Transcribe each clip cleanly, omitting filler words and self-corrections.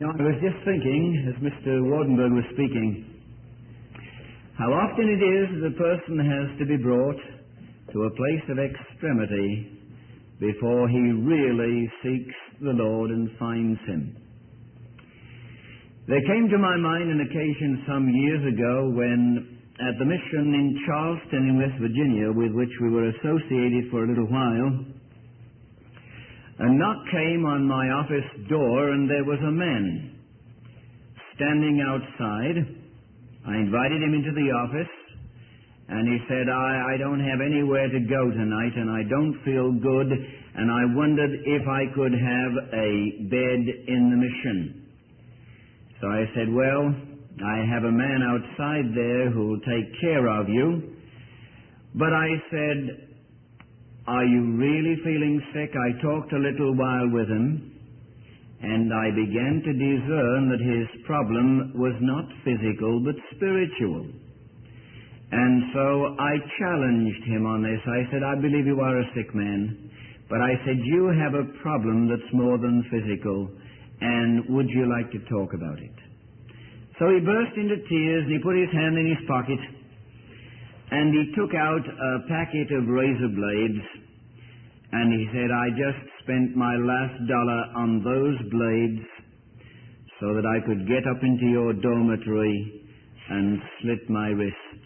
I was just thinking, as Mr. Wardenberg was speaking, how often it is that a person has to be brought to a place of extremity before he really seeks the Lord and finds Him. There came to my mind an occasion some years ago when, at the mission in Charleston in West Virginia, with which we were associated for a little while, a knock came on my office door, and there was a man standing outside. I invited him into the office, and he said, I don't have anywhere to go tonight, and I don't feel good, and I wondered if I could have a bed in the mission. So I said, well, I have a man outside there who will take care of you. But I said, are you really feeling sick? I talked a little while with him, and I began to discern that his problem was not physical but spiritual. And so I challenged him on this. I said, I believe you are a sick man, but I said, you have a problem that's more than physical, and would you like to talk about it? So he burst into tears, and he put his hand in his pocket, and he took out a packet of razor blades, and he said, I just spent my last dollar on those blades so that I could get up into your dormitory and slit my wrists.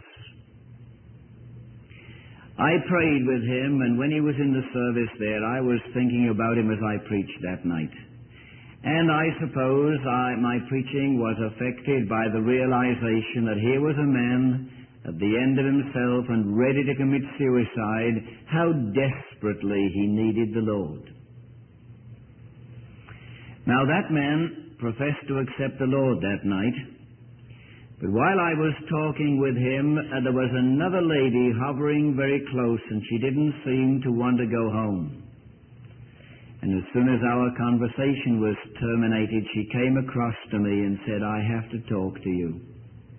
I prayed with him, and when he was in the service there, I was thinking about him as I preached that night. And I suppose my preaching was affected by the realization that here was a man at the end of himself and ready to commit suicide, how desperately he needed the Lord. Now that man professed to accept the Lord that night, but while I was talking with him, there was another lady hovering very close, and she didn't seem to want to go home. And as soon as our conversation was terminated, she came across to me and said, I have to talk to you.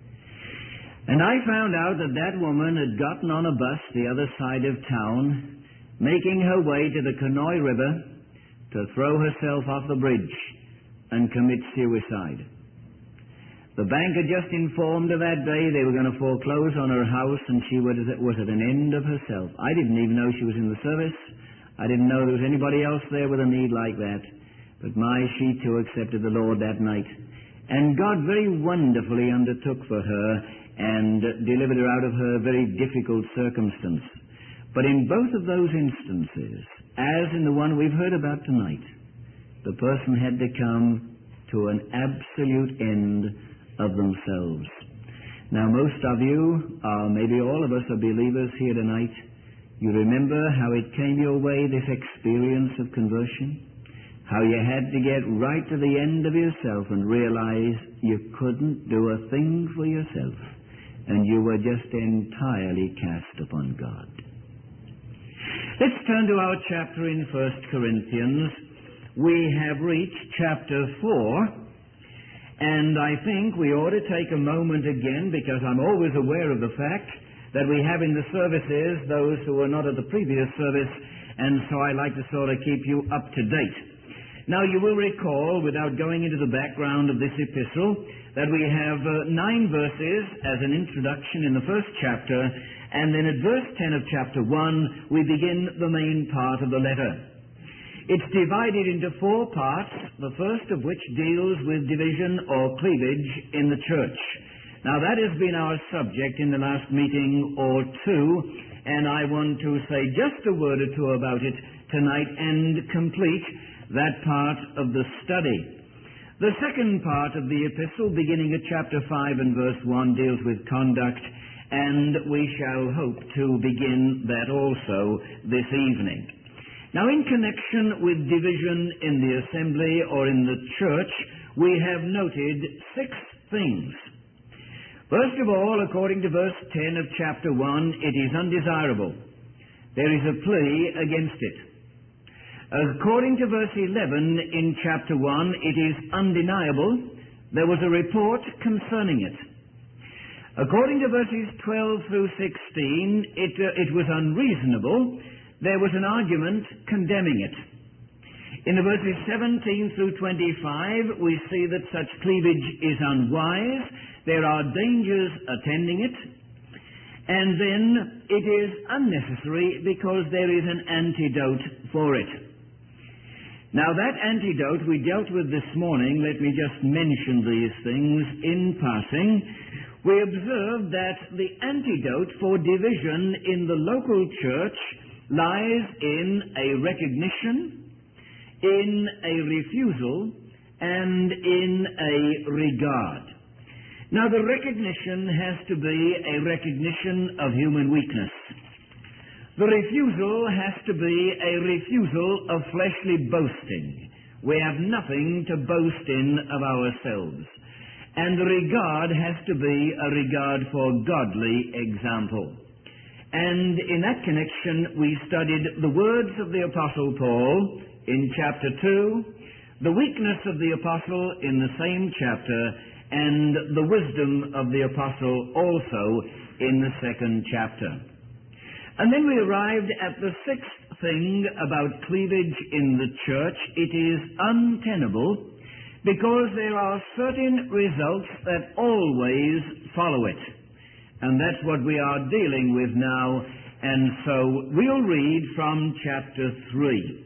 And I found out that that woman had gotten on a bus the other side of town, making her way to the Conoy River to throw herself off the bridge and commit suicide. The bank had just informed her that day they were going to foreclose on her house, and she was at an end of herself. I didn't even know she was in the service. I didn't know there was anybody else there with a need like that. But she too accepted the Lord that night. And God very wonderfully undertook for her and delivered her out of her very difficult circumstance. But in both of those instances, as in the one we've heard about tonight, the person had to come to an absolute end of themselves. Now, most of you, maybe all of us, are believers here tonight. You remember how it came your way, this experience of conversion? How you had to get right to the end of yourself and realize you couldn't do a thing for yourself, and you were just entirely cast upon God. Let's turn to our chapter in 1 Corinthians. We have reached chapter 4, and I think we ought to take a moment again, because I'm always aware of the fact that we have in the services those who were not at the previous service, and so I like to sort of keep you up to date. Now, you will recall, without going into the background of this epistle, that we have 9 verses as an introduction in the first chapter, and then at verse 10 of chapter 1, we begin the main part of the letter. It's divided into 4 parts, the first of which deals with division or cleavage in the church. Now, that has been our subject in the last meeting or two, and I want to say just a word or two about it tonight and complete that part of the study. The second part of the epistle, beginning at chapter 5 and verse 1, deals with conduct, and we shall hope to begin that also this evening. Now, in connection with division in the assembly or in the church, we have noted 6 things. First of all, according to verse 10 of chapter 1, it is undesirable. There is a plea against it. According to verse 11 in chapter 1, it is undeniable. There was a report concerning it. According to verses 12 through 16, it was unreasonable. There was an argument condemning it. In the verses 17 through 25, we see that such cleavage is unwise. There are dangers attending it. And then it is unnecessary because there is an antidote for it. Now that antidote we dealt with this morning. Let me just mention these things in passing. We observed that the antidote for division in the local church lies in a recognition, in a refusal, and in a regard. Now the recognition has to be a recognition of human weakness. The refusal has to be a refusal of fleshly boasting. We have nothing to boast in of ourselves. And the regard has to be a regard for godly example. And in that connection, we studied the words of the Apostle Paul in chapter 2, the weakness of the Apostle in the same chapter, and the wisdom of the Apostle also in the second chapter. And then we arrived at the sixth thing about cleavage in the church. It is untenable because there are certain results that always follow it. And that's what we are dealing with now. And so we'll read from chapter 3.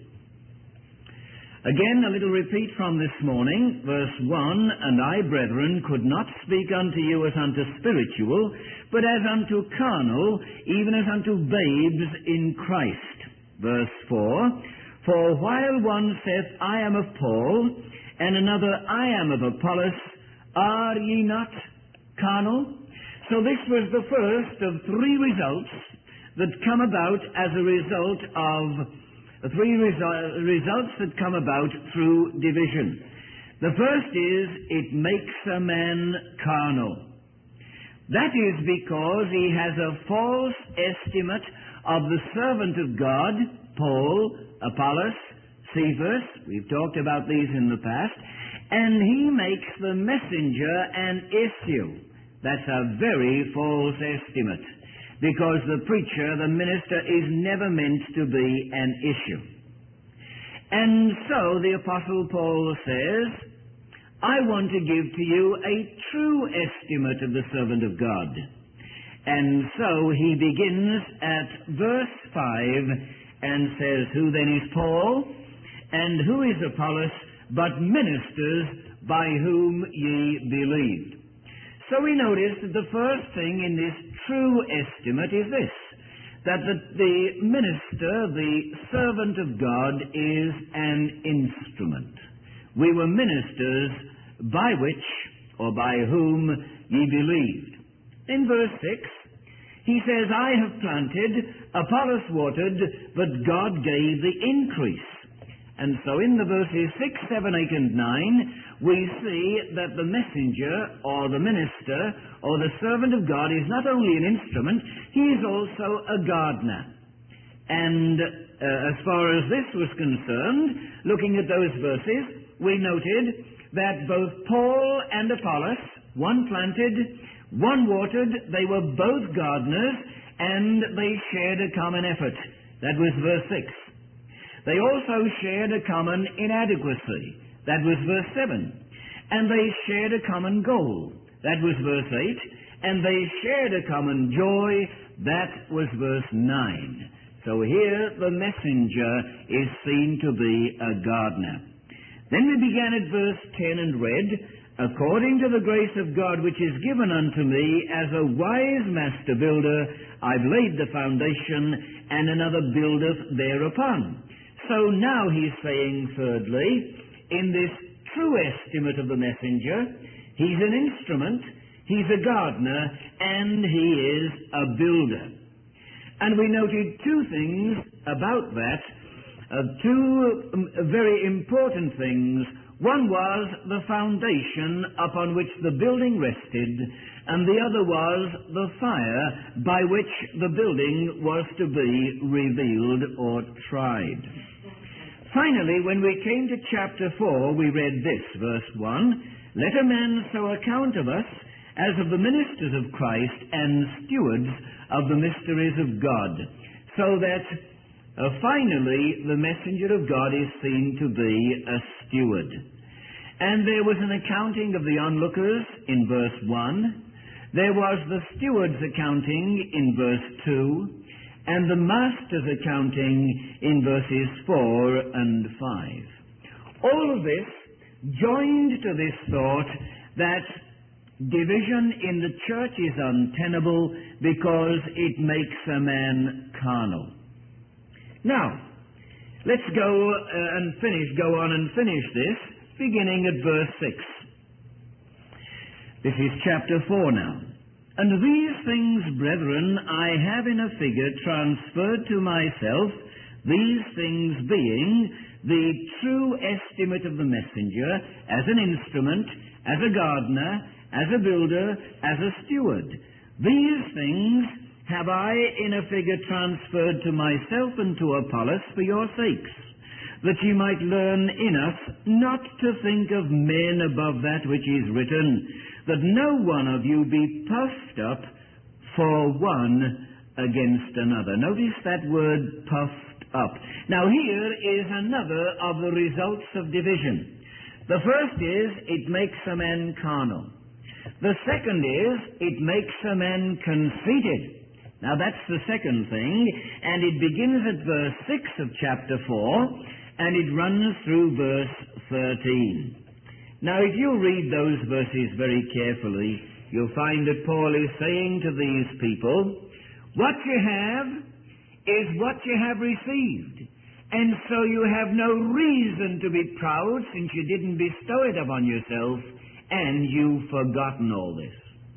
Again, a little repeat from this morning, verse 1, "And I, brethren, could not speak unto you as unto spiritual, but as unto carnal, even as unto babes in Christ." Verse 4, "For while one saith, I am of Paul, and another, I am of Apollos, are ye not carnal?" So this was the first of three results that come about as a result of results that come about through division. The first is, it makes a man carnal. That is because he has a false estimate of the servant of God, Paul, Apollos, Cephas. We've talked about these in the past. And he makes the messenger an issue. That's a very false estimate, because the preacher, the minister, is never meant to be an issue. And so the Apostle Paul says, I want to give to you a true estimate of the servant of God. And so he begins at verse 5 and says, "Who then is Paul, and who is Apollos, but ministers by whom ye believed?" So we notice that the first thing in this true estimate is this, that the minister, the servant of God, is an instrument. We were ministers by which, or by whom, ye believed. In verse 6, he says, "I have planted, Apollos watered, but God gave the increase." And so in the verses 6, 7, 8, and 9, we see that the messenger, or the minister, or the servant of God is not only an instrument, he is also a gardener. And as far as this was concerned, looking at those verses, we noted that both Paul and Apollos, one planted, one watered, they were both gardeners, and they shared a common effort. That was verse 6. They also shared a common inadequacy. That was verse 7. And they shared a common goal. That was verse 8. And they shared a common joy. That was verse 9. So here the messenger is seen to be a gardener. Then we began at verse 10 and read, "According to the grace of God which is given unto me, as a wise master builder, I've laid the foundation, and another buildeth thereupon." So now he's saying, thirdly, in this true estimate of the messenger, he's an instrument, he's a gardener, and he is a builder. And we noted two things about that, two very important things. One was the foundation upon which the building rested, and the other was the fire by which the building was to be revealed or tried. Finally, when we came to chapter 4, we read this, verse 1, "Let a man so account of us as of the ministers of Christ and stewards of the mysteries of God." So that Finally, the messenger of God is seen to be a steward. And there was an accounting of the onlookers in verse 1. There was the steward's accounting in verse 2. And the master's accounting in verses 4 and 5. All of this joined to this thought that division in the church is untenable because it makes a man carnal. Now, let's go on and finish this, beginning at verse 6. This is chapter 4 now. And these things, brethren, I have in a figure transferred to myself, these things being the true estimate of the messenger, as an instrument, as a gardener, as a builder, as a steward. These things have I in a figure transferred to myself and to Apollos for your sakes, that ye might learn in us not to think of men above that which is written, that no one of you be puffed up for one against another. Notice that word, puffed up. Now here is another of the results of division. The first is, it makes a man carnal. The second is, it makes a man conceited. Now that's the second thing, and it begins at verse 6 of chapter 4, and it runs through verse 13. Now, if you read those verses very carefully, you'll find that Paul is saying to these people, what you have is what you have received. And so you have no reason to be proud since you didn't bestow it upon yourself and you've forgotten all this.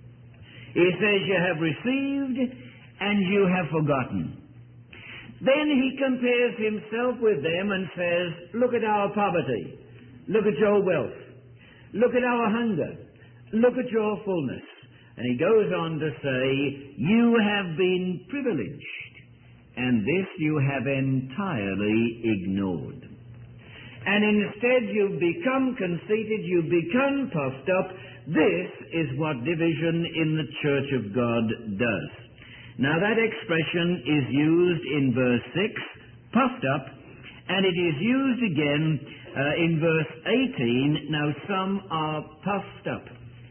He says you have received and you have forgotten. Then he compares himself with them and says, look at our poverty. Look at your wealth. Look at our hunger. Look at your fullness. And he goes on to say, you have been privileged, and this you have entirely ignored. And instead you've become conceited, you've become puffed up. This is what division in the church of God does. Now that expression is used in verse 6, puffed up, and it is used again in verse 18, now some are puffed up.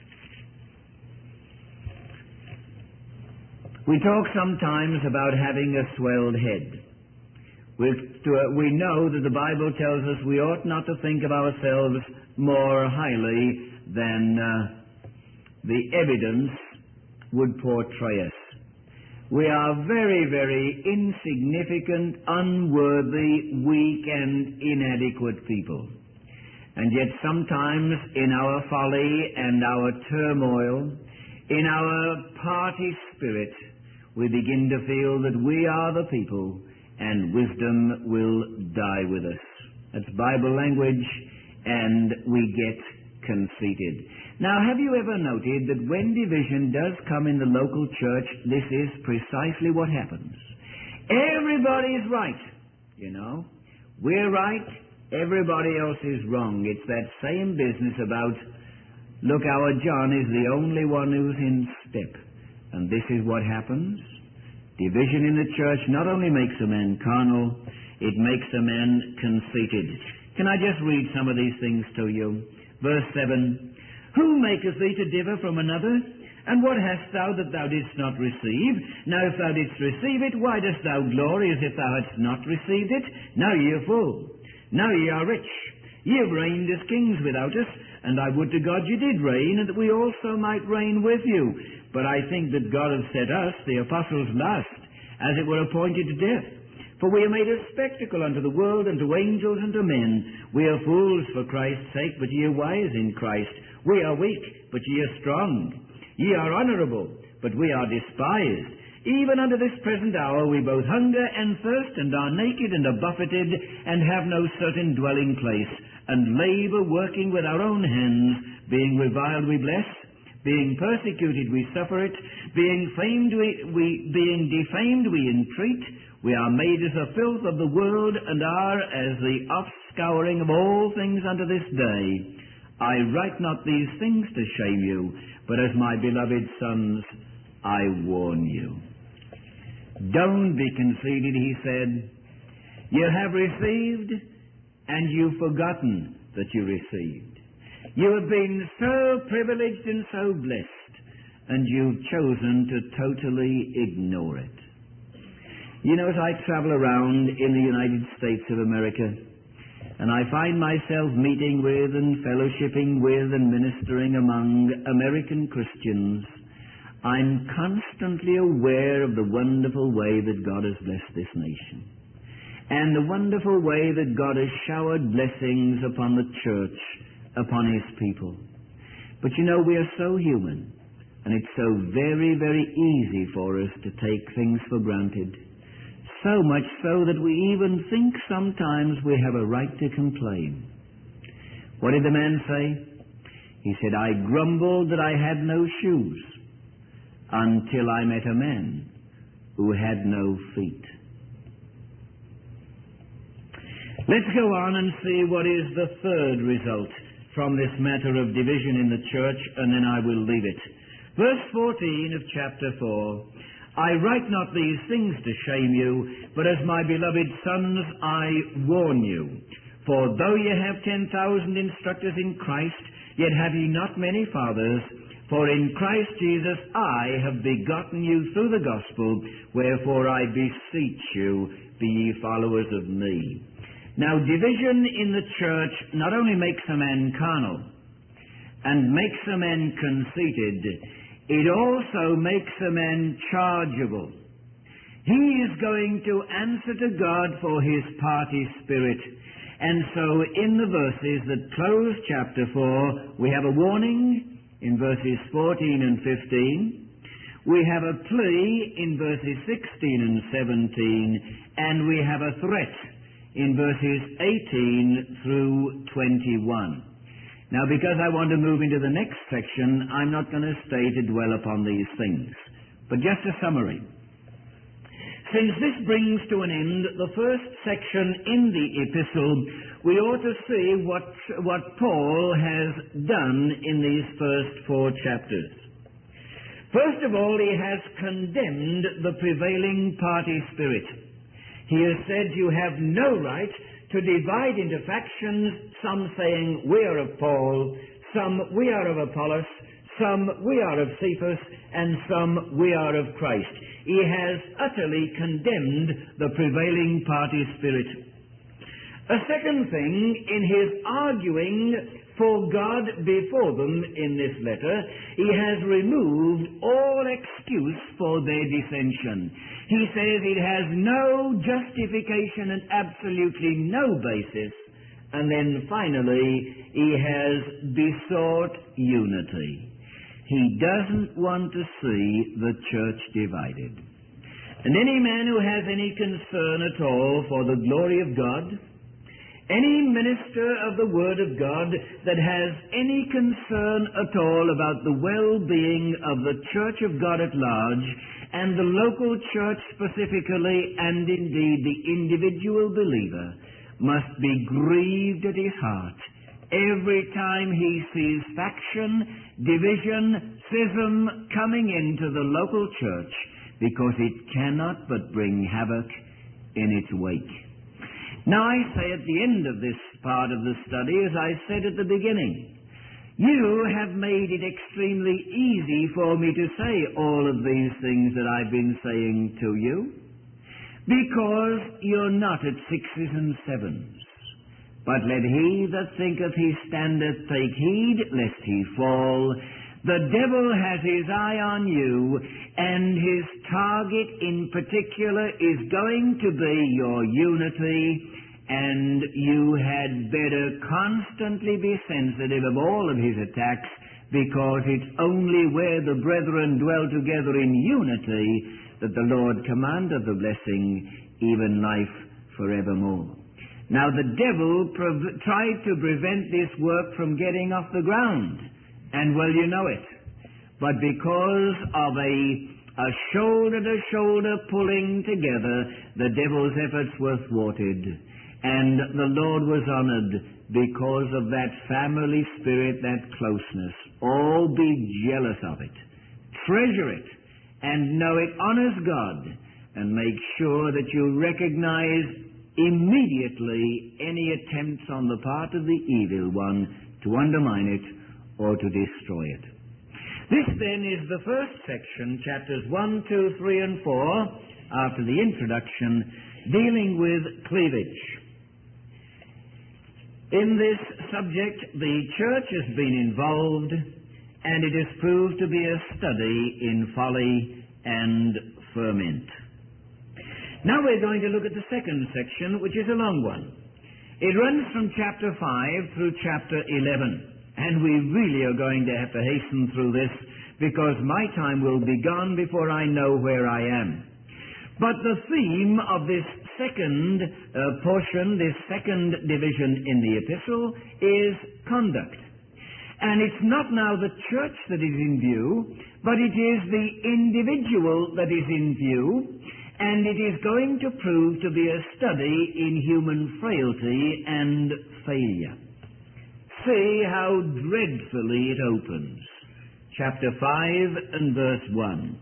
We talk sometimes about having a swelled head. We know that the Bible tells us we ought not to think of ourselves more highly than the evidence would portray us. We are very, very insignificant, unworthy, weak, and inadequate people. And yet sometimes in our folly and our turmoil, in our party spirit, we begin to feel that we are the people and wisdom will die with us. That's Bible language, and we get conceited. Now, have you ever noted that when division does come in the local church, this is precisely what happens? Everybody's right, you know. We're right, everybody else is wrong. It's that same business about, look, our John is the only one who's in step. And this is what happens. Division in the church not only makes a man carnal, it makes a man conceited. Can I just read some of these things to you? Verse 7, who maketh thee to differ from another? And what hast thou that thou didst not receive? Now if thou didst receive it, why dost thou glory as if thou hadst not received it? Now ye are full. Now ye are rich. Ye have reigned as kings without us, and I would to God ye did reign, and that we also might reign with you. But I think that God hath set us, the apostles, last, as it were appointed to death. For we are made a spectacle unto the world, and to angels, and to men. We are fools for Christ's sake, but ye are wise in Christ. We are weak, but ye are strong. Ye are honorable, but we are despised. Even unto this present hour we both hunger and thirst, and are naked, and are buffeted, and have no certain dwelling place, and labor working with our own hands. Being reviled we bless, being persecuted we suffer it, being defamed we entreat. We are made as the filth of the world, and are as the offscouring of all things unto this day. I write not these things to shame you, but as my beloved sons, I warn you. Don't be conceited, he said. You have received, and you've forgotten that you received. You have been so privileged and so blessed, and you've chosen to totally ignore it. You know, as I travel around in the United States of America, and I find myself meeting with and fellowshipping with and ministering among American Christians, I'm constantly aware of the wonderful way that God has blessed this nation, and the wonderful way that God has showered blessings upon the church, upon His people. But you know, we are so human, and it's so very, very easy for us to take things for granted. So much so that we even think sometimes we have a right to complain. What did the man say? He said, I grumbled that I had no shoes until I met a man who had no feet. Let's go on and see what is the third result from this matter of division in the church, and then I will leave it. Verse 14 of chapter 4. I write not these things to shame you, but as my beloved sons I warn you. For though ye have 10,000 instructors in Christ, yet have ye not many fathers. For in Christ Jesus I have begotten you through the gospel, wherefore I beseech you, be ye followers of me. Now, division in the church not only makes a man carnal and makes a man conceited, it also makes a man chargeable. He is going to answer to God for his party spirit. And so in the verses that close chapter 4, we have a warning in verses 14 and 15. We have a plea in verses 16 and 17. And we have a threat in verses 18 through 21. Now, because I want to move into the next section, I'm not going to stay to dwell upon these things. But just a summary. Since this brings to an end the first section in the epistle, we ought to see what Paul has done in these first 4 chapters. First of all, he has condemned the prevailing party spirit. He has said you have no right to divide into factions, some saying we are of Paul, some we are of Apollos, some we are of Cephas, and some we are of Christ. He has utterly condemned the prevailing party spirit. A second thing, in his arguing for God before them in this letter, he has removed all excuse for their dissension. He says it has no justification and absolutely no basis. And then finally, he has besought unity. He doesn't want to see the church divided. And any man who has any concern at all for the glory of God, any minister of the Word of God that has any concern at all about the well-being of the Church of God at large, and the local church specifically, and indeed the individual believer, must be grieved at his heart every time he sees faction, division, schism coming into the local church, because it cannot but bring havoc in its wake. Now, I say at the end of this part of the study, as I said at the beginning, you have made it extremely easy for me to say all of these things that I've been saying to you, because you're not at 6s and 7s. But let he that thinketh he standeth take heed lest he fall. The devil has his eye on you, and his target in particular is going to be your unity, and you had better constantly be sensitive of all of his attacks, because it's only where the brethren dwell together in unity that the Lord commandeth the blessing, even life forevermore. Now, the devil tried to prevent this work from getting off the ground, and well, you know it. But because of a shoulder-to-shoulder pulling together, the devil's efforts were thwarted, and the Lord was honored because of that family spirit, that closeness. Oh, be jealous of it. Treasure it, and know it honors God, and make sure that you recognize immediately any attempts on the part of the evil one to undermine it or to destroy it. This then is the first section, chapters 1, 2, 3, and 4, after the introduction, dealing with cleavage. In this subject, the church has been involved, and it has proved to be a study in folly and ferment. Now we're going to look at the second section, which is a long one. It runs from chapter 5 through chapter 11. And we really are going to have to hasten through this because my time will be gone before I know where I am. But the theme of this second portion, this second division in the epistle, is conduct. And it's not now the church that is in view, but it is the individual that is in view, and it is going to prove to be a study in human frailty and failure. See how dreadfully it opens. Chapter 5 and verse 1.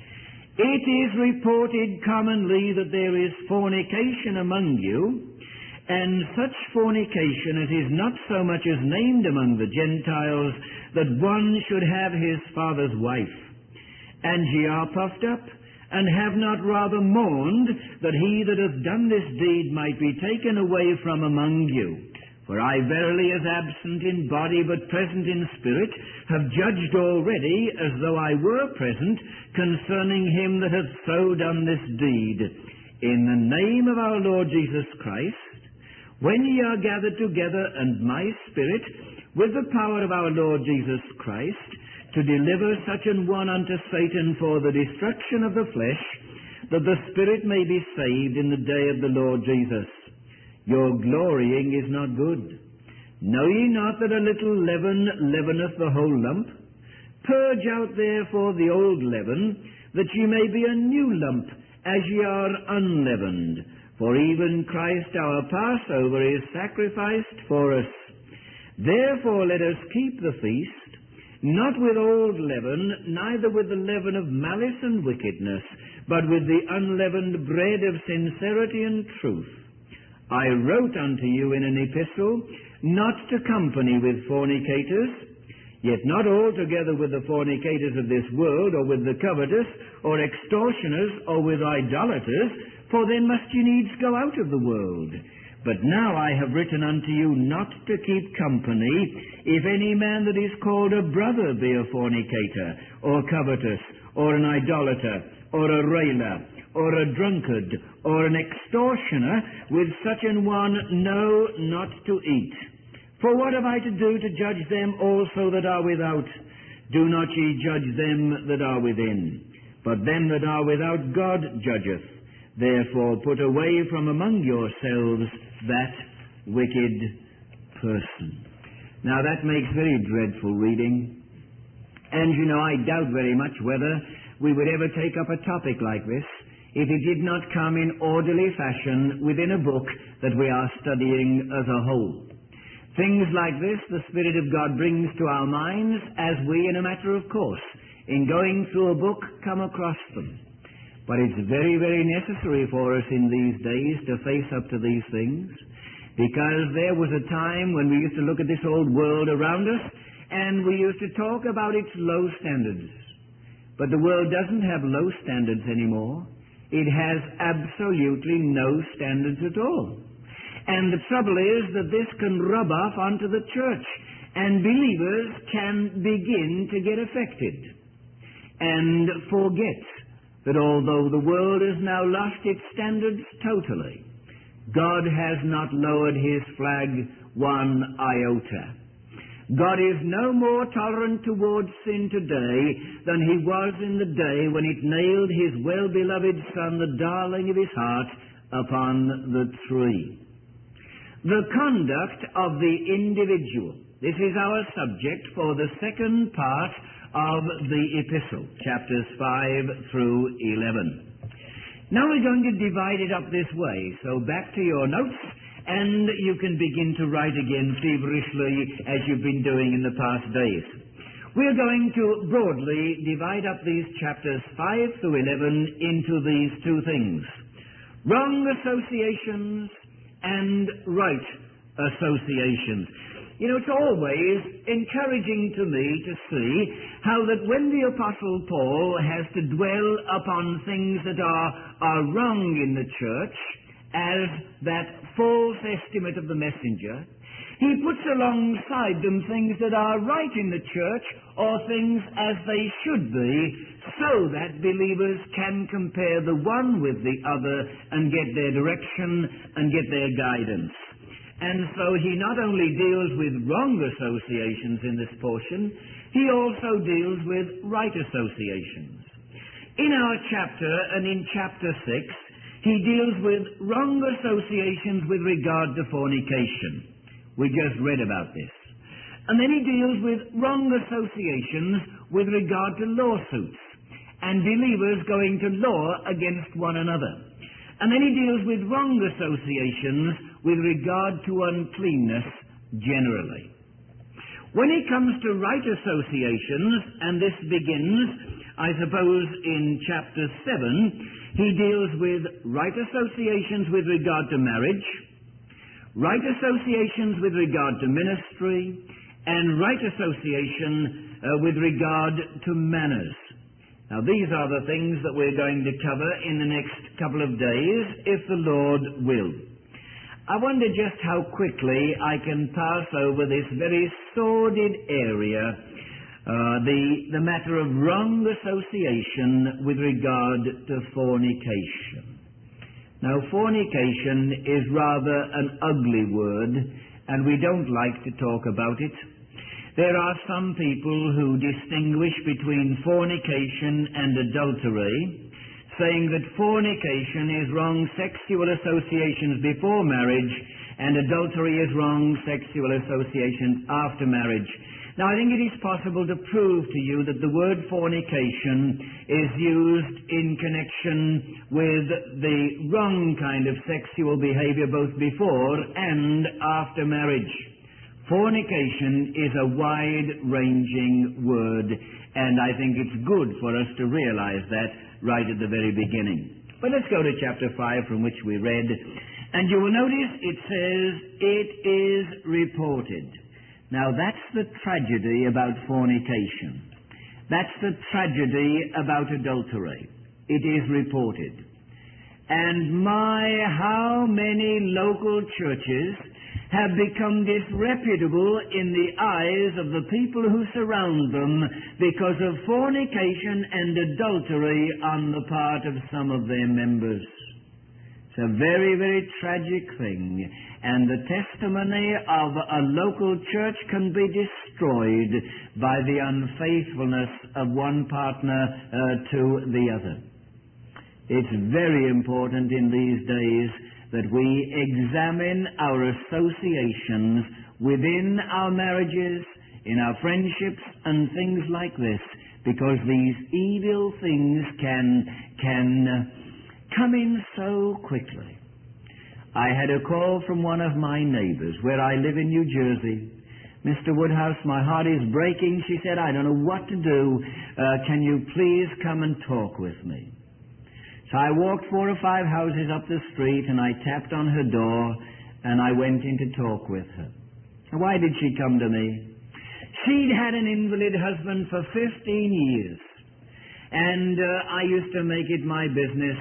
It is reported commonly that there is fornication among you, and such fornication as is not so much as named among the Gentiles, that one should have his father's wife. And ye are puffed up, and have not rather mourned that he that hath done this deed might be taken away from among you. For I verily, as absent in body but present in spirit, have judged already, as though I were present, concerning him that hath so done this deed. In the name of our Lord Jesus Christ, when ye are gathered together, and my spirit, with the power of our Lord Jesus Christ, to deliver such an one unto Satan for the destruction of the flesh, that the spirit may be saved in the day of the Lord Jesus. Your glorying is not good. Know ye not that a little leaven leaveneth the whole lump? Purge out therefore the old leaven, that ye may be a new lump, as ye are unleavened. For even Christ our Passover is sacrificed for us. Therefore let us keep the feast, not with old leaven, neither with the leaven of malice and wickedness, but with the unleavened bread of sincerity and truth. I wrote unto you in an epistle, not to company with fornicators, yet not altogether with the fornicators of this world, or with the covetous, or extortioners, or with idolaters, for then must ye needs go out of the world. But now I have written unto you not to keep company, if any man that is called a brother be a fornicator, or covetous, or an idolater, or a railer, or a drunkard, or an extortioner, with such an one know not to eat. For what have I to do to judge them also that are without? Do not ye judge them that are within. But them that are without God judgeth. Therefore put away from among yourselves that wicked person. Now that makes very dreadful reading. And I doubt very much whether we would ever take up a topic like this if it did not come in orderly fashion within a book that we are studying as a whole. Things like this the Spirit of God brings to our minds as we, in a matter of course, in going through a book, come across them. But it's very, very necessary for us in these days to face up to these things, because there was a time when we used to look at this old world around us and we used to talk about its low standards. But the world doesn't have low standards anymore. It has absolutely no standards at all. And the trouble is that this can rub off onto the church, and believers can begin to get affected and forget that although the world has now lost its standards totally, God has not lowered his flag one iota. God is no more tolerant towards sin today than he was in the day when it nailed his well-beloved Son, the darling of his heart, upon the tree. The conduct of the individual. This is our subject for the second part of the epistle, chapters 5 through 11. Now we're going to divide it up this way, so back to your notes, and you can begin to write again feverishly as you've been doing in the past days. We're going to broadly divide up these chapters 5 through 11 into these two things: wrong associations and right associations. You know, it's always encouraging to me to see how that when the Apostle Paul has to dwell upon things that are wrong in the church, as that false estimate of the messenger, he puts alongside them things that are right in the church, or things as they should be, so that believers can compare the one with the other and get their direction and get their guidance. And so he not only deals with wrong associations in this portion, he also deals with right associations. In our chapter, and in chapter 6, he deals with wrong associations with regard to fornication. We just read about this. And then he deals with wrong associations with regard to lawsuits and believers going to law against one another. And then he deals with wrong associations with regard to uncleanness generally. When it comes to right associations, and this begins, I suppose, in chapter 7, he deals with right associations with regard to marriage, right associations with regard to ministry, and right association with regard to manners. Now, these are the things that we're going to cover in the next couple of days, if the Lord will. I wonder just how quickly I can pass over this very sordid area, the matter of wrong association with regard to fornication. Now, fornication is rather an ugly word, and we don't like to talk about it. There are some people who distinguish between fornication and adultery, saying that fornication is wrong sexual associations before marriage, and adultery is wrong sexual associations after marriage. Now, I think it is possible to prove to you that the word fornication is used in connection with the wrong kind of sexual behavior both before and after marriage. Fornication is a wide-ranging word, and I think it's good for us to realize that right at the very beginning. But let's go to chapter 5 from which we read, and you will notice it says, "It is reported." Now that's the tragedy about fornication. That's the tragedy about adultery. It is reported. And my, how many local churches have become disreputable in the eyes of the people who surround them because of fornication and adultery on the part of some of their members. It's a very, very tragic thing, and the testimony of a local church can be destroyed by the unfaithfulness of one partner to the other. It's very important in these days that we examine our associations within our marriages, in our friendships, and things like this, because these evil things can come in so quickly. I had a call from one of my neighbors where I live in New Jersey. "Mr. Woodhouse, my heart is breaking," she said. "I don't know what to do. Can you please come and talk with me?" So I walked 4 or 5 houses up the street, and I tapped on her door, and I went in to talk with her. Why did she come to me? She'd had an invalid husband for 15 years, and I used to make it my business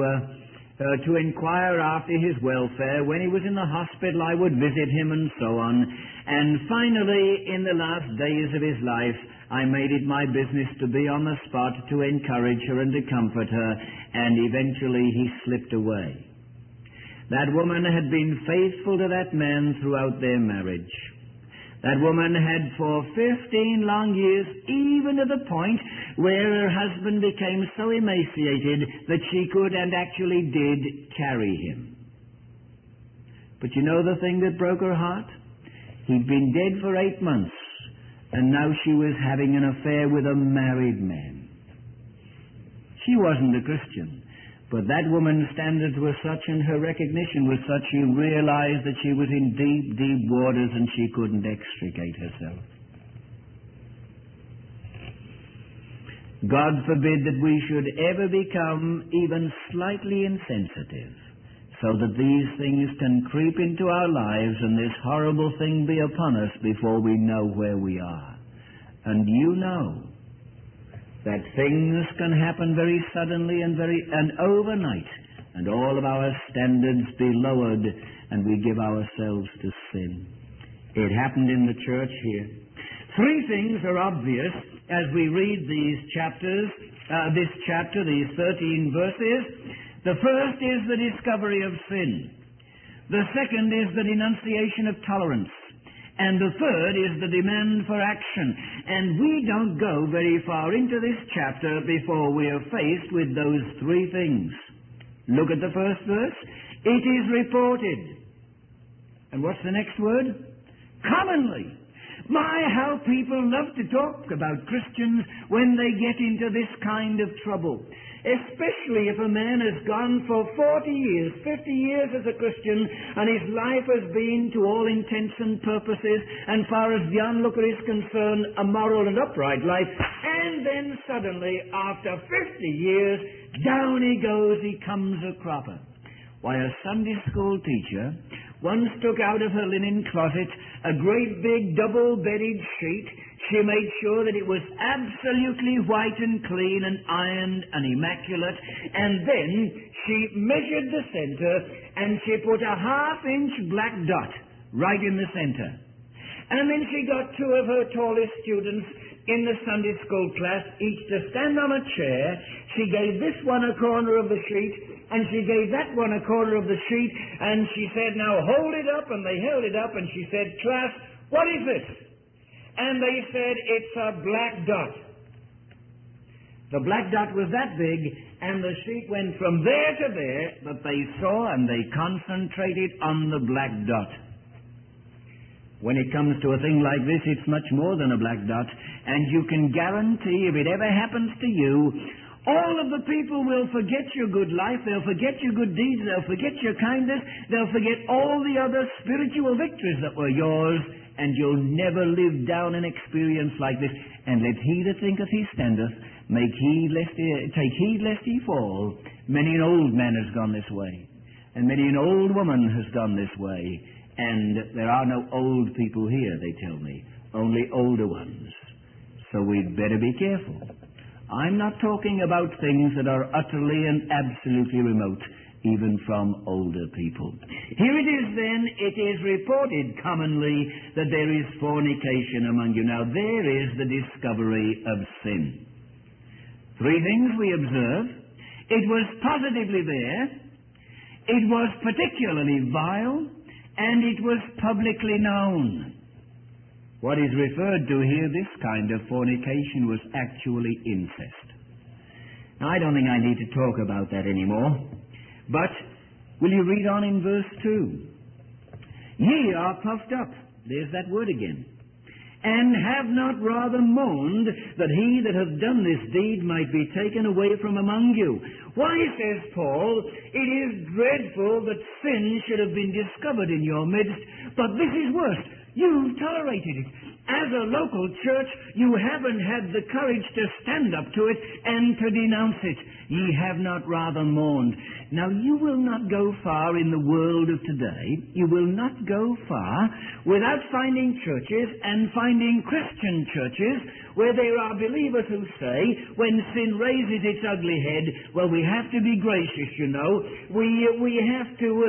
to inquire after his welfare. When he was in the hospital, I would visit him and so on. And finally, in the last days of his life, I made it my business to be on the spot to encourage her and to comfort her, and eventually he slipped away. That woman had been faithful to that man throughout their marriage. That woman had for 15 long years, even to the point where her husband became so emaciated that she could and actually did carry him. But you know the thing that broke her heart? He'd been dead for 8 months, and now she was having an affair with a married man. She wasn't a Christian, but that woman's standards were such and her recognition was such, she realized that she was in deep, deep waters and she couldn't extricate herself. God forbid that we should ever become even slightly insensitive, so that these things can creep into our lives and this horrible thing be upon us before we know where we are. And you know that things can happen very suddenly and overnight, and all of our standards be lowered, and we give ourselves to sin. It happened in the church here. Three things are obvious as we read these chapters, these 13 verses. The first is the discovery of sin. The second is the denunciation of tolerance. And the third is the demand for action. And we don't go very far into this chapter before we are faced with those three things. Look at the first verse. It is reported. And what's the next word? Commonly. My, how people love to talk about Christians when they get into this kind of trouble. Especially if a man has gone for 40 years, 50 years as a Christian, and his life has been, to all intents and purposes, and far as the onlooker is concerned, a moral and upright life. And then suddenly, after 50 years, down he goes, he comes a cropper. Why, a Sunday school teacher once took out of her linen closet a great big double-bedded sheet. She made sure that it was absolutely white and clean and ironed and immaculate, and then she measured the center and she put a half-inch black dot right in the center. And then she got two of her tallest students in the Sunday school class, each to stand on a chair. She gave this one a corner of the sheet, and she gave that one a corner of the sheet, and she said, now hold it up, and they held it up, and she said, class, what is this? And they said, it's a black dot. The black dot was that big, and the sheet went from there to there, but they saw and they concentrated on the black dot. When it comes to a thing like this, it's much more than a black dot, and you can guarantee if it ever happens to you, all of the people will forget your good life, they'll forget your good deeds, they'll forget your kindness, they'll forget all the other spiritual victories that were yours, and you'll never live down an experience like this. And let he that thinketh he standeth take heed lest he fall. Many an old man has gone this way, and many an old woman has gone this way, and there are no old people here, they tell me, only older ones. So we'd better be careful. I'm not talking about things that are utterly and absolutely remote, even from older people. Here it is then, it is reported commonly that there is fornication among you. Now there is the discovery of sin. Three things we observe. It was positively there, it was particularly vile, and it was publicly known. What is referred to here, this kind of fornication, was actually incest. Now I don't think I need to talk about that anymore. But will you read on in verse 2? Ye are puffed up. There's that word again. And have not rather mourned that he that hath done this deed might be taken away from among you. Why, says Paul, it is dreadful that sin should have been discovered in your midst, but this is worse. You've tolerated it. As a local church, you haven't had the courage to stand up to it and to denounce it. Ye have not rather mourned. Now, you will not go far in the world of today. You will not go far without finding churches and finding Christian churches where there are believers who say, when sin raises its ugly head, well, we have to be gracious, you know. We have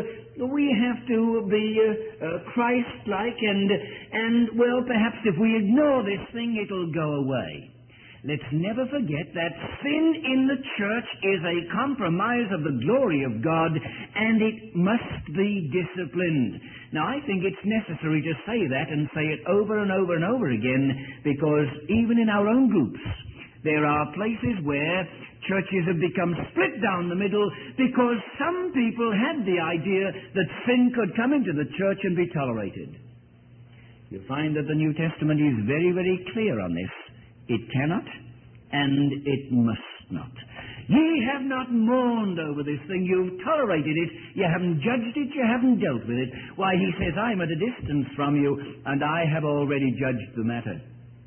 to be Christ-like, and well, perhaps if we ignore this thing, it'll go away. Let's never forget that sin in the church is a compromise of the glory of God, and it must be disciplined. Now, I think it's necessary to say that and say it over and over and over again, because even in our own groups, there are places where churches have become split down the middle because some people had the idea that sin could come into the church and be tolerated. You find that the New Testament is very, very clear on this. It cannot, and it must not. Ye have not mourned over this thing. You've tolerated it. You haven't judged it. You haven't dealt with it. Why, he says, I'm at a distance from you, and I have already judged the matter.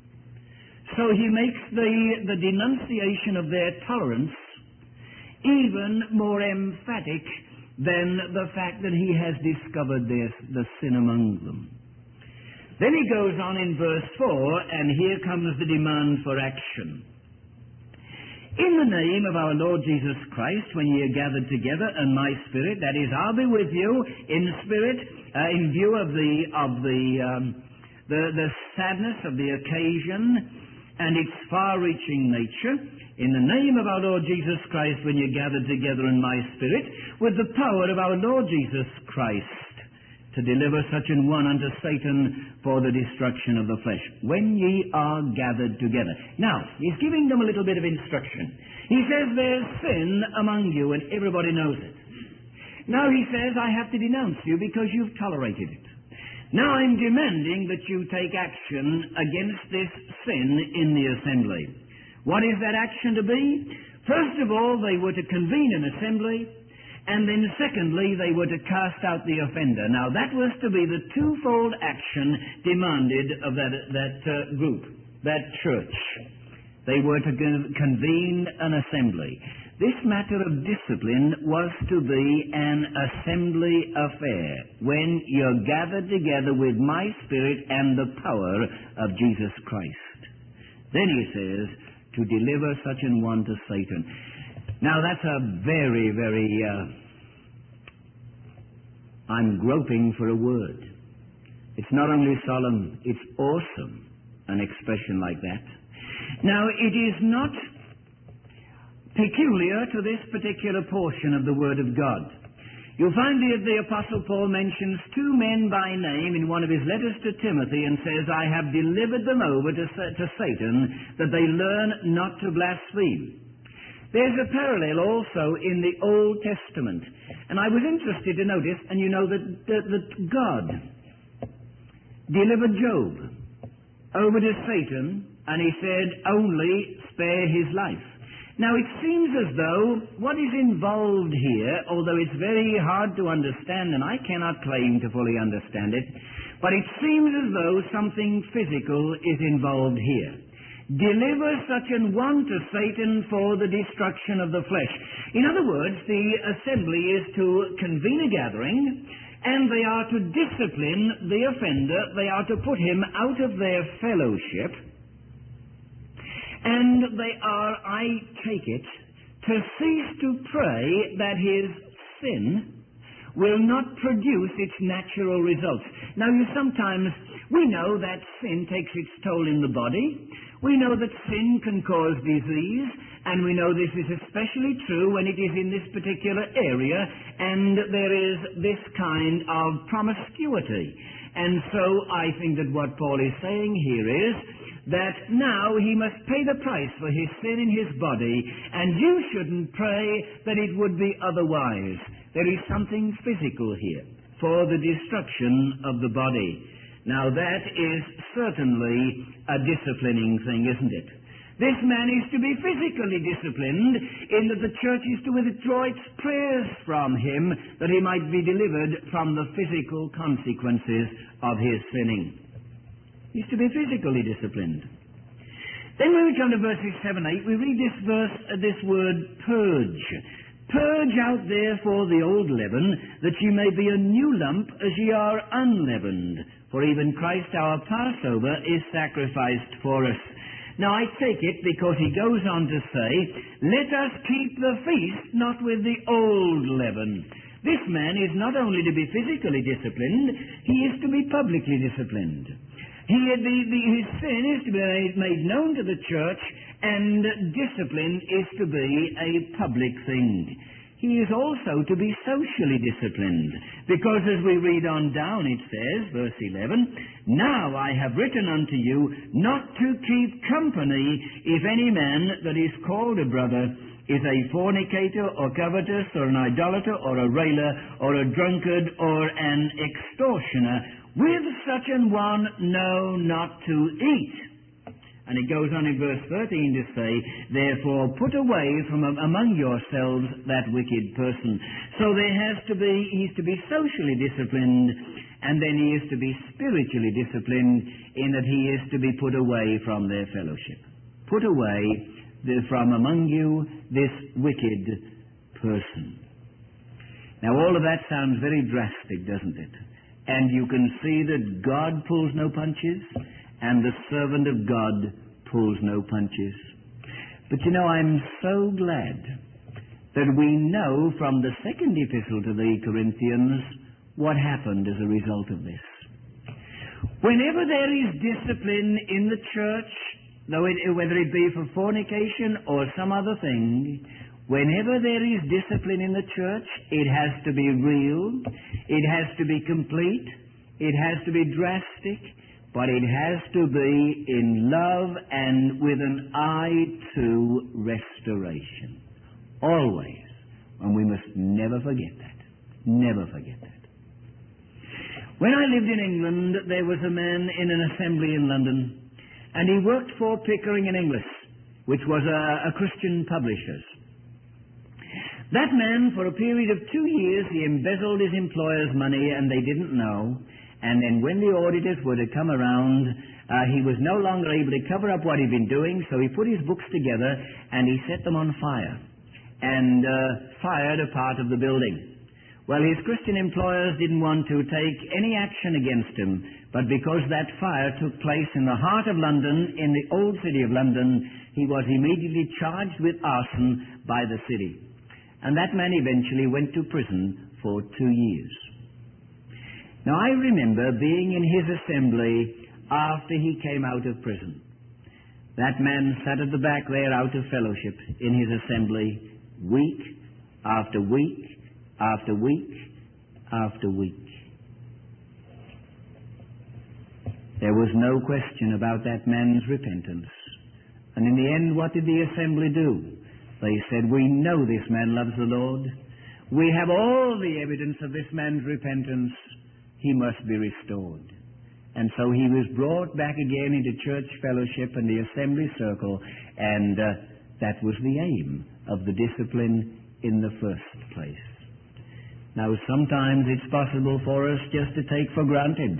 So he makes the denunciation of their tolerance even more emphatic than the fact that he has discovered the sin among them. Then he goes on in verse 4, and here comes the demand for action. In the name of our Lord Jesus Christ, when ye are gathered together, and my spirit, that is, I'll be with you in spirit, in view of the sadness of the occasion and its far-reaching nature, in the name of our Lord Jesus Christ, when ye are gathered together in my spirit, with the power of our Lord Jesus Christ, to deliver such an one unto Satan for the destruction of the flesh. When ye are gathered together. Now, he's giving them a little bit of instruction. He says there's sin among you, and everybody knows it. Now he says, I have to denounce you because you've tolerated it. Now I'm demanding that you take action against this sin in the assembly. What is that action to be? First of all, they were to convene an assembly, and then secondly, they were to cast out the offender. Now that was to be the twofold action demanded of that group, that church. They were to convene an assembly. This matter of discipline was to be an assembly affair, when you're gathered together with my spirit and the power of Jesus Christ. Then he says, to deliver such an one to Satan. Now that's a very, very... I'm groping for a word. It's not only solemn, it's awesome, an expression like that. Now, it is not peculiar to this particular portion of the Word of God. You'll find that the Apostle Paul mentions two men by name in one of his letters to Timothy and says, I have delivered them over to Satan, that they learn not to blaspheme. There's a parallel also in the Old Testament. And I was interested to notice, and you know, that God delivered Job over to Satan, and he said, only spare his life. Now, it seems as though what is involved here, although it's very hard to understand, and I cannot claim to fully understand it, but it seems as though something physical is involved here. Deliver such an one to Satan for the destruction of the flesh. In other words, the assembly is to convene a gathering, and they are to discipline the offender. They are to put him out of their fellowship, and they are, I take it, to cease to pray that his sin will not produce its natural results. Now, we know that sin takes its toll in the body. We know that sin can cause disease, and we know this is especially true when it is in this particular area, and there is this kind of promiscuity. And so I think that what Paul is saying here is that now he must pay the price for his sin in his body, and you shouldn't pray that it would be otherwise. There is something physical here for the destruction of the body. Now that is certainly a disciplining thing, isn't it? This man is to be physically disciplined in that the church is to withdraw its prayers from him that he might be delivered from the physical consequences of his sinning. He's to be physically disciplined. Then when we come to verses 7 and 8, we read this word purge. Purge out therefore the old leaven, that ye may be a new lump as ye are unleavened. For even Christ our Passover is sacrificed for us. Now I take it because he goes on to say, let us keep the feast not with the old leaven. This man is not only to be physically disciplined, he is to be publicly disciplined. His sin is to be made known to the church, and discipline is to be a public thing. He is also to be socially disciplined, because as we read on down it says, verse 11, now I have written unto you not to keep company if any man that is called a brother is a fornicator or covetous or an idolater or a railer or a drunkard or an extortioner. With such an one know not to eat. And it goes on in verse 13 to say, therefore put away from among yourselves that wicked person. So he's to be socially disciplined, and then he is to be spiritually disciplined in that he is to be put away from their fellowship. Put away from among you this wicked person. Now, all of that sounds very drastic, doesn't it? And you can see that God pulls no punches, and the servant of God pulls no punches. But you know, I'm so glad that we know from the second epistle to the Corinthians what happened as a result of this. Whenever there is discipline in the church, whether it be for fornication or some other thing, whenever there is discipline in the church, it has to be real, it has to be complete, it has to be drastic, but it has to be in love and with an eye to restoration. Always. And we must never forget that. Never forget that. When I lived in England, there was a man in an assembly in London, and he worked for Pickering and Inglis, which was a Christian publishers. That man, for a period of 2 years, he embezzled his employer's money, and they didn't know. And then when the auditors were to come around, he was no longer able to cover up what he'd been doing, so he put his books together, and he set them on fire, and fired a part of the building. Well, his Christian employers didn't want to take any action against him, but because that fire took place in the heart of London, in the old city of London, he was immediately charged with arson by the city. And that man eventually went to prison for 2 years. Now, I remember being in his assembly after he came out of prison. That man sat at the back there out of fellowship in his assembly, week after week after week after week. There was no question about that man's repentance. And in the end, what did the assembly do? They said, "We know this man loves the Lord. We have all the evidence of this man's repentance. He must be restored." And so he was brought back again into church fellowship and the assembly circle, and that was the aim of the discipline in the first place. Now, sometimes it's possible for us just to take for granted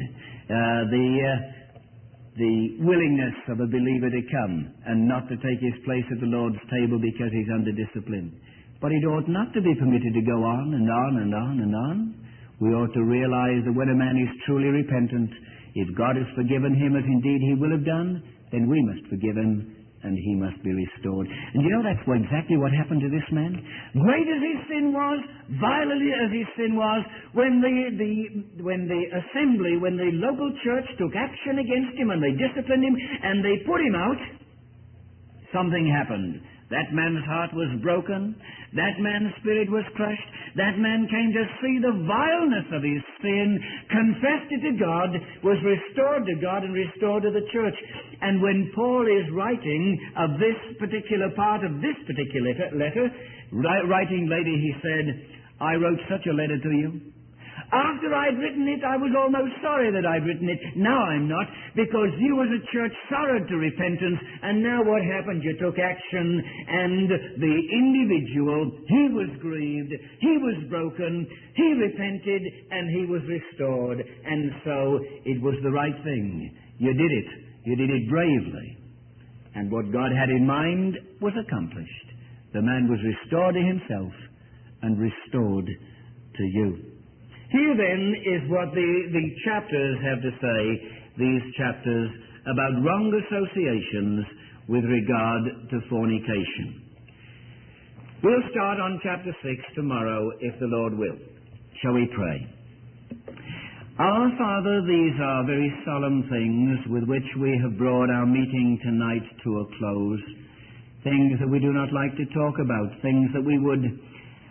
the willingness of a believer to come and not to take his place at the Lord's table because he's under discipline. But it ought not to be permitted to go on and on and on and on. We ought to realize that when a man is truly repentant, if God has forgiven him as indeed he will have done, then we must forgive him and he must be restored. And you know, that's exactly what happened to this man. Great as his sin was, violent as his sin was, when the assembly, when the local church took action against him and they disciplined him and they put him out, something happened. That man's heart was broken. That man's spirit was crushed. That man came to see the vileness of his sin, confessed it to God, was restored to God and restored to the church. And when Paul is writing of this particular part of this particular letter, writing later, he said, "I wrote such a letter to you. After I'd written it, I was almost sorry that I'd written it. Now I'm not, because you as a church sorrowed to repentance, and now what happened? You took action, and the individual, he was grieved, he was broken, he repented, and he was restored. And so it was the right thing. You did it. You did it bravely. And what God had in mind was accomplished. The man was restored to himself and restored to you." Here then is what the chapters have to say, these chapters about wrong associations with regard to fornication. We'll start on chapter 6 tomorrow, if the Lord will. Shall we pray? Our Father, these are very solemn things with which we have brought our meeting tonight to a close. Things that we do not like to talk about, things that we would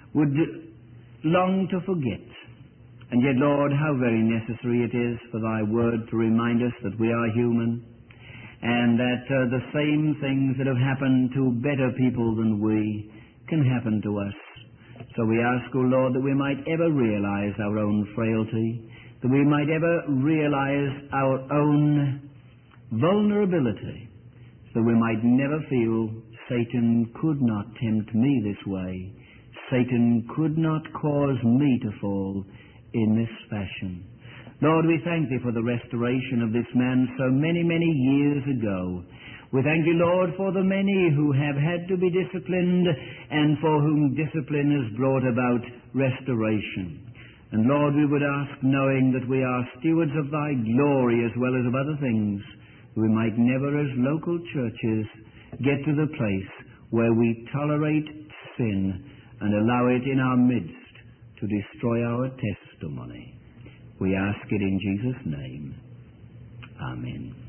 long to forget. And yet, Lord, how very necessary it is for Thy Word to remind us that we are human, and that the same things that have happened to better people than we can happen to us. So we ask, O Lord, that we might ever realize our own frailty, that we might ever realize our own vulnerability, so we might never feel Satan could not tempt me this way. Satan could not cause me to fall in this fashion. Lord, we thank Thee for the restoration of this man so many, many years ago, We thank you, Lord, for the many who have had to be disciplined and for whom discipline has brought about restoration. And Lord, we would ask, knowing that we are stewards of thy glory as well as of other things, we might never as local churches get to the place where we tolerate sin and allow it in our midst to destroy our testimony. We ask it in Jesus' name. Amen.